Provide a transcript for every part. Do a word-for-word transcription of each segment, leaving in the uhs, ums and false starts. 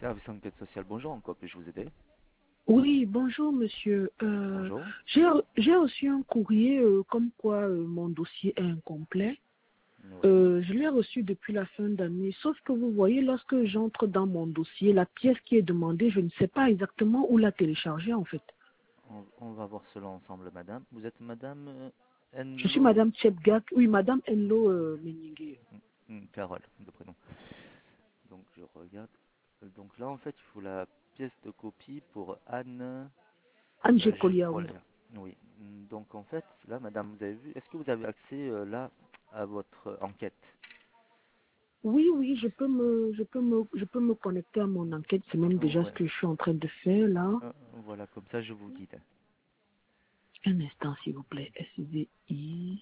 Service enquête sociale, bonjour, en quoi puis-je vous aider? Oui, bonjour monsieur. Euh, Bonjour. j'ai j'ai reçu un courrier euh, comme quoi euh, mon dossier est incomplet. Oui. Euh, je l'ai reçu depuis la fin d'année, sauf que vous voyez, lorsque j'entre dans mon dossier, la pièce qui est demandée, je ne sais pas exactement où la télécharger en fait. On, on va voir cela ensemble, madame. Vous êtes madame euh, Je suis Enlo madame Tchepgak, oui, madame Enlo euh, Meningue. Hmm, hmm, Carole, de prénom. Donc, je regarde. Euh, Donc là, en fait, il faut la pièce de copie pour Anne Ange euh, Colia, oui. Gécolia. Oui. Hmm, Donc, en fait, là, madame, vous avez vu, est-ce que vous avez accès euh, là à votre euh, enquête? Oui, oui, je peux me, je peux me, je peux me connecter à mon enquête. C'est même Oh, déjà ce ouais. que je suis en train de faire là. Euh, voilà, comme ça, je vous guide. Un instant, s'il vous plaît. S V I.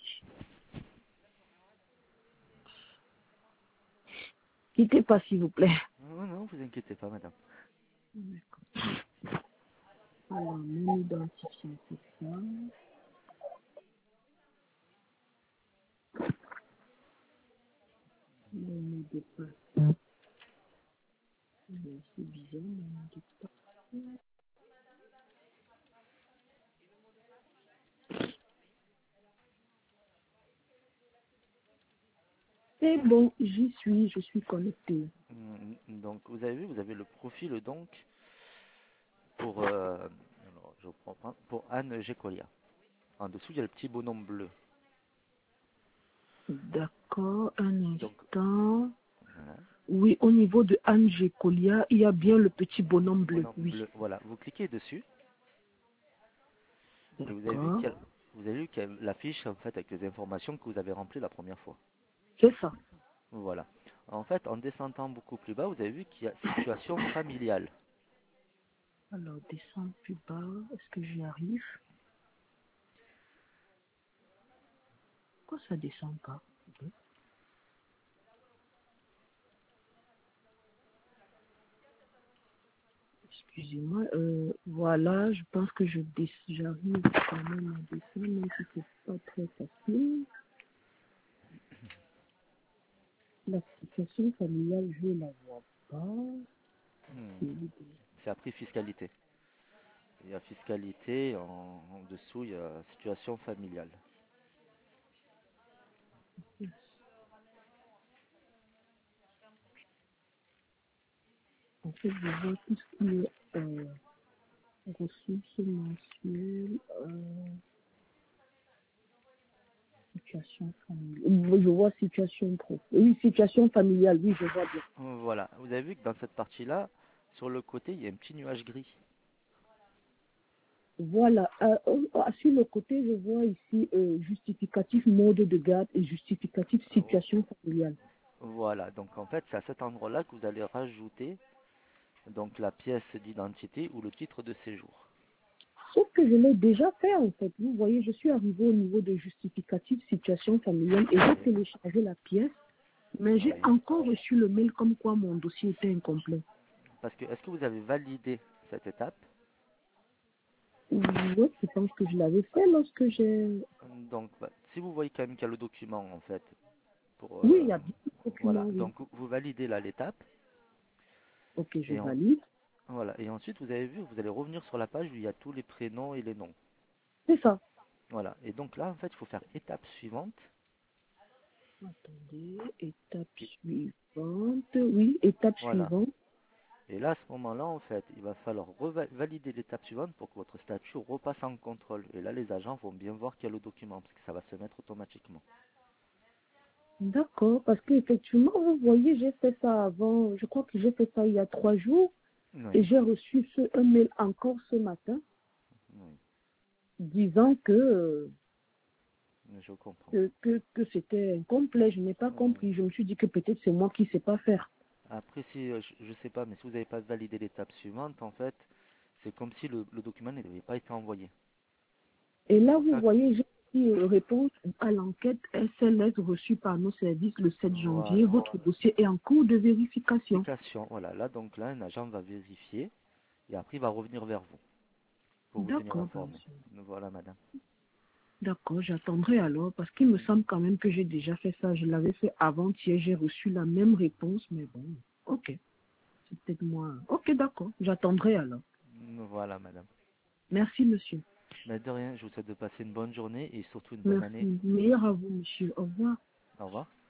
Quittez pas, s'il vous plaît. Non, non, vous inquiétez pas, madame. Alors, mon identifiant, c'est ça. Le mot de passe. Euh, C'est bizarre, le mot de passe. C'est bon, j'y suis, je suis connectée. Hmm, Donc, vous avez vu, vous avez le profil, donc, pour, euh, alors, je reprends, pour Anne Gécolia. En dessous, il y a le petit bonhomme bleu. D'accord, un Donc, instant. voilà, Oui, au niveau de Ange Colia, il y a bien le petit bonhomme bleu, bonhomme oui. bleu. Voilà, vous cliquez dessus et vous avez vu D'accord, qu'il y a, vous avez vu qu'il y a la fiche en fait avec les informations que vous avez remplies la première fois. c'est ça. Voilà. En fait, en descendant beaucoup plus bas, vous avez vu qu'il y a situation familiale. Alors, descends plus bas, est-ce que j'y arrive? Pourquoi ça descend pas? Excusez-moi, euh, voilà, je pense que je dé- j'arrive quand même à descendre, même si c'est pas très facile. La situation familiale, je la vois pas. Hmm, C'est C'est après fiscalité. Il y a fiscalité, en, en dessous, il y a situation familiale. en fait, je vois tout ce qui est euh, ressources mensuelles, euh, situation familiale. Je vois situation pro. Oui, situation familiale, oui, je vois bien. Voilà. Vous avez vu que dans cette partie-là, sur le côté, il y a un petit nuage gris. Voilà, euh, euh, sur le côté, je vois ici euh, justificatif mode de garde et justificatif situation familiale. Voilà. Donc en fait, c'est à cet endroit-là que vous allez rajouter donc la pièce d'identité ou le titre de séjour. Sauf que je l'ai déjà fait en fait. Vous voyez, je suis arrivée au niveau de justificatif situation familiale et j'ai Oui. téléchargé la pièce, mais j'ai Oui. encore reçu le mail comme quoi mon dossier était incomplet. Parce que est-ce que vous avez validé cette étape? Oui, je pense que je l'avais fait lorsque j'ai... Donc, bah, si vous voyez quand même qu'il y a le document en fait, pour Oui, il euh, y a bien le document, voilà. oui. Donc vous validez là l'étape Ok, je et en- valide. voilà. Et ensuite vous avez vu, vous allez revenir sur la page où il y a tous les prénoms et les noms. C'est ça. Voilà. Et donc là en fait, il faut faire étape suivante. Attendez, étape Et suivante. Oui, étape voilà. suivante. Et là, à ce moment-là, en fait, il va falloir valider l'étape suivante pour que votre statut repasse en contrôle. Et là, les agents vont bien voir qu'il y a le document, parce que ça va se mettre automatiquement. D'accord, parce qu'effectivement, vous voyez, j'ai fait ça avant, je crois que j'ai fait ça il y a trois jours, et Oui, j'ai reçu ce, un mail encore ce matin oui, disant que, euh, je comprends. que, que, que c'était incomplet. Je n'ai pas Euh, compris. Je me suis dit que peut-être c'est moi qui ne sais pas faire. Après, si, euh, je ne sais pas, mais si vous n'avez pas validé l'étape suivante, en fait, c'est comme si le, le document n'avait pas été envoyé. Et C'est là, pour vous ça que... voyez, j'ai dit euh, réponse à l'enquête S L S reçue par nos services le sept janvier. Voilà. Votre dossier est en cours de vérification. Application, voilà. Là, donc là, un agent va vérifier, et après, il va revenir vers vous, pour vous tenir D'accord, ben, informé. Voilà, madame. d'accord, j'attendrai alors, parce qu'il me semble quand même que j'ai déjà fait ça. Je l'avais fait avant-hier, j'ai reçu la même réponse, mais bon, ok. peut-être moi. Ok, d'accord. J'attendrai alors. Voilà, madame. Merci, monsieur. Mais de rien, je vous souhaite de passer une bonne journée et surtout une bonne année. Merci. Meilleur à vous, monsieur. Au revoir. Au revoir.